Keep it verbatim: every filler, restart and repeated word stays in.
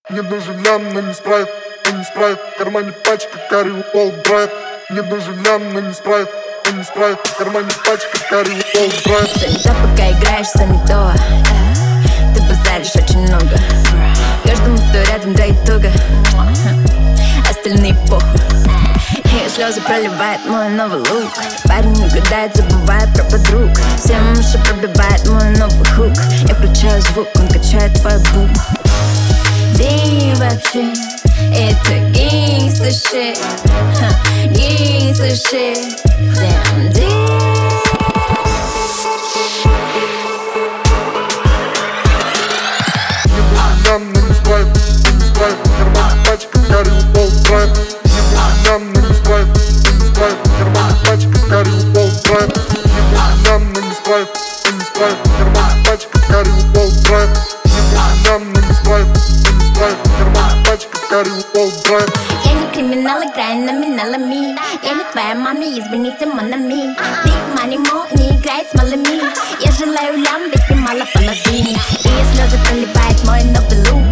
Мне нужен лям, но не спрайт, он не спрайт. В кармане пачка, карри Уолл Брайт. Мне нужен лям, но не спрайт, он не спрайт. В кармане пачка, карри Уолл Брайт. Занята, пока играешь занято. Ты базаришь очень много. Каждому, кто рядом, да и туго. Остальные похуй. Ее слезы проливает мой новый лук. Парень наблюдает, забывает про подруг. Всем уши пробивает мой новый хук. Я включаю звук, он качает твой бук. Ты вообще, это гейнгста shit. Гейнгста shit. Damn, damn. Мне нужен лям, но не спрайт, он не спрайт. В кармане пачка, карри Уолл Брайт. Мне нужен лям, но не спрайт, он не спрайт. В кармане пачка, карри Уолл Брайт. Мне нужен лям, но не спрайт, он не спрайт. В кармане пачка, карри Уолл Брайт. Мне нужен лям, но не спрайт, он не спрайт. В кармане пачка, карри Уолл Брайт. Я не криминал, играю номиналами. Я не твоя мама, извините, монами. Big money mo, не играет с малыми. Я желаю лям, ведь немало половин. И слезы проливает мой новый лук.